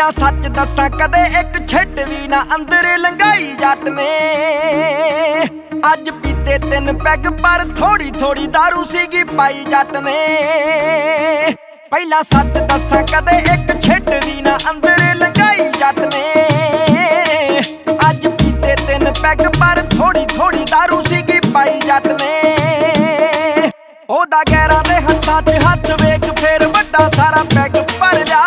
ਪਹਿਲਾਂ ਸੱਚ ਦੱਸਾਂ ਕਦੇ ਇੱਕ ਛਿੱਟ ਵੀ ਨਾ ਅੰਦਰ ਲੰਘਾਈ ਜੱਟ ਨੇ। ਅੱਜ ਪੀਤੇ 3 ਪੈਗ ਪਰ ਥੋੜੀ ਥੋੜੀ ਦਾਰੂ ਸੀਗੀ ਪਾਈ ਜੱਟ ਨੇ। ਪਹਿਲਾਂ ਸੱਚ ਦੱਸਾਂ ਕਦੇ ਇੱਕ ਛਿੱਟ ਵੀ ਨਾ ਅੰਦਰ ਲੰਘਾਈ ਜੱਟ ਨੇ। ਅੱਜ ਪੀਤੇ 3 ਪੈਗ ਪਰ ਥੋੜੀ ਥੋੜੀ ਦਾਰੂ ਸੀਗੀ ਪਾਈ ਜੱਟ ਨੇ। ਉਹਦਾ ਗੈਰਾਂ ਦੇ ਹੱਥਾਂ 'ਚ ਹੱਥ ਵੇਖ ਫੇਰ ਵੱਡਾ ਸਾਰਾ ਪੈਗ ਭਰ ਜਾ।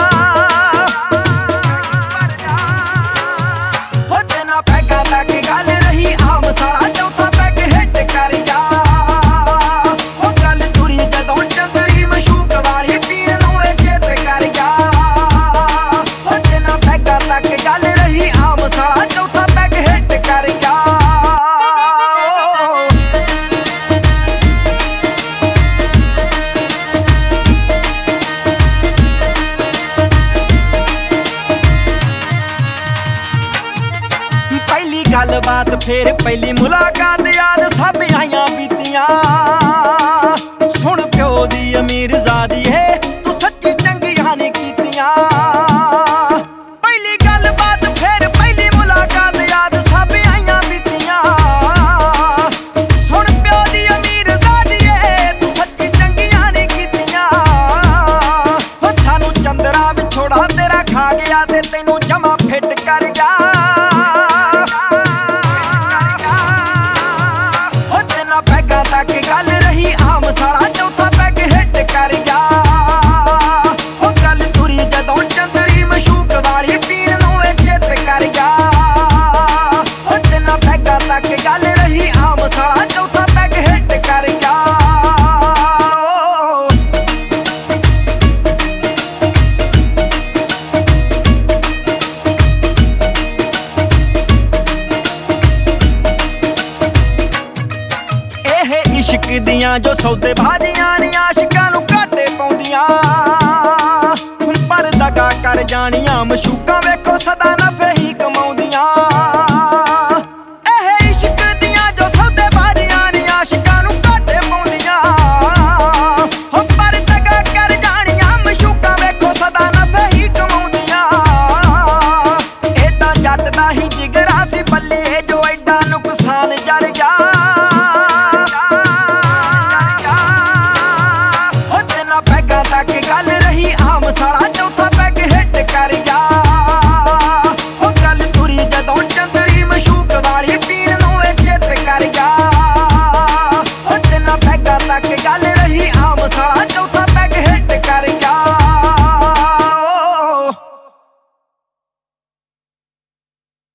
ਗੱਲਬਾਤ ਫੇਰ ਪਹਿਲੀ ਮੁਲਾਕਾਤ ਯਾਦ ਸਭ ਆਈਆਂ ਬੀਤੀਆਂ। ਸੁਣ ਪਿਓ ਦੀ ਅਮੀਰਜ਼ਾਦੀ ਹੈ ਤੂੰ ਸੱਚੀ ਚੰਗੀਆਂ ਨੇ ਕੀਤੀਆਂ। ਪਹਿਲੀ ਗੱਲਬਾਤ ਫੇਰ ਪਹਿਲੀ ਮੁਲਾਕਾਤ ਯਾਦ ਸਭ ਆਈਆਂ ਬੀਤੀਆਂ। ਸੁਣ ਪਿਓ ਦੀ ਅਮੀਰਜ਼ਾਦੀ ਹੈ ਤੂੰ ਸੱਚੀ ਚੰਗੀਆਂ ਨੇ ਕੀਤੀਆਂ। ਸਾਨੂੰ ਚੰਦਰਾ ਵਿਛੋੜਾ ਤੇਰਾ ਖਾ ਗਿਆ ਤੇ ਤੈਨੂੰ ਜਮਾ ਫਿੱਟ ਕਰ ਗਿਆ। ਗੱਲ ਰਹੀ ਆਮ ਸਾਲਾ ਚੌਥਾ ਪੈਗ ਹਿੱਟ ਕਰ ਗਿਆ। ਉਹ ਗੱਲ ਤੁਰੀ ਜਦੋਂ ਚੰਦਰੀ ਮਸ਼ੂਕ ਵਾਲੀ ਪੀਣ ਨੂੰ ਇੱਜ਼ਤ ਕਰ ਗਿਆ। ਉਹ ਤਿੰਨਾਂ ਪੈਗਾਂ ਤੱਕ ਗੱਲ ਰਹੀ ਆਮ ਸਾਲਾ ਚੌਥਾ ਪੈਗ ਹਿੱਟ ਕਰ ਗਿਆ। ਇਸ਼ਕ ਦੀਆਂ ਜੋ ਸੌਦੇ ਬਾਜ਼ੀਆਂ ਨੀ ਆਸ਼ਿਕਾਂ ਨੂੰ ਘਾਟੇ ਪਾਉਂਦੀਆਂ। ਹੁਣ ਪਰ ਦਗਾ ਕਰ ਜਾਣੀਆਂ ਮਸ਼ੂਕਾਂ ਵੇਖੋ ਸਦਾ ਨਫੇ ਹੀ ਕਮਾਉਂਦੀਆਂ। ਇਹ ਇਸ਼ਕ ਦੀਆਂ ਜੋ ਸੌਦੇ ਬਾਜ਼ੀਆਂ ਨੀ ਆਸ਼ਿਕਾਂ ਨੂੰ ਘਾਟੇ ਪਾਉਂਦੀਆਂ। ਹੁਣ ਪਰ ਦਗਾ ਕਰ ਜਾਣੀਆਂ ਮਸ਼ੂਕਾਂ ਵੇਖੋ ਸਦਾ ਨਫੇ ਹੀ ਕਮਾਉਂਦੀਆਂ। ਇਹ ਤਾਂ ਜੱਟ ਦਾ ਹੀ ਜਿਗਰਾ ਸੀ ਬੱਲੇ ਜੋ ਐਡਾ ਨੁਕਸਾਨ